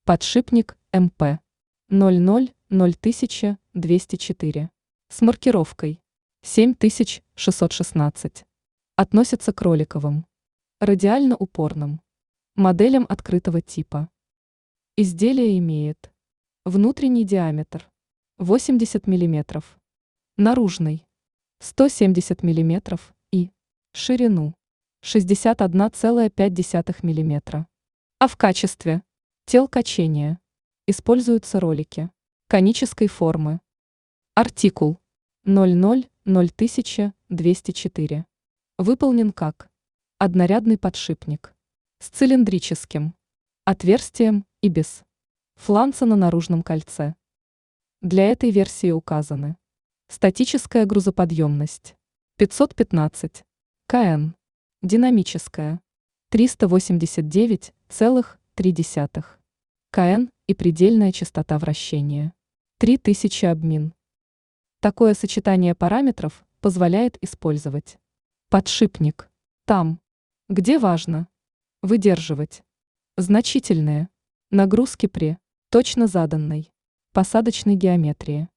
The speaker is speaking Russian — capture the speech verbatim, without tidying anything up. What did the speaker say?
Подшипник эм пэ ноль ноль ноль двести четыре с маркировкой семь тысяч шестьсот шестнадцать относится к роликовым, радиально-упорным моделям открытого типа. Изделие имеет внутренний диаметр восемьдесят миллиметров, наружный сто семьдесят миллиметров и ширину шестьдесят одна целая пять десятых миллиметра. А в качестве тел качения используются ролики конической формы. Артикул ноль ноль ноль двести четыре выполнен как однорядный подшипник с цилиндрическим отверстием и без фланца на наружном кольце. Для этой версии указаны статическая грузоподъемность пятьсот пятнадцать килограмм, динамическая триста восемьдесят девять целых три десятых килограмма и предельная частота вращения три тысячи обмин. Такое сочетание параметров позволяет использовать подшипник там, где важно выдерживать значительные нагрузки при точно заданной посадочной геометрии.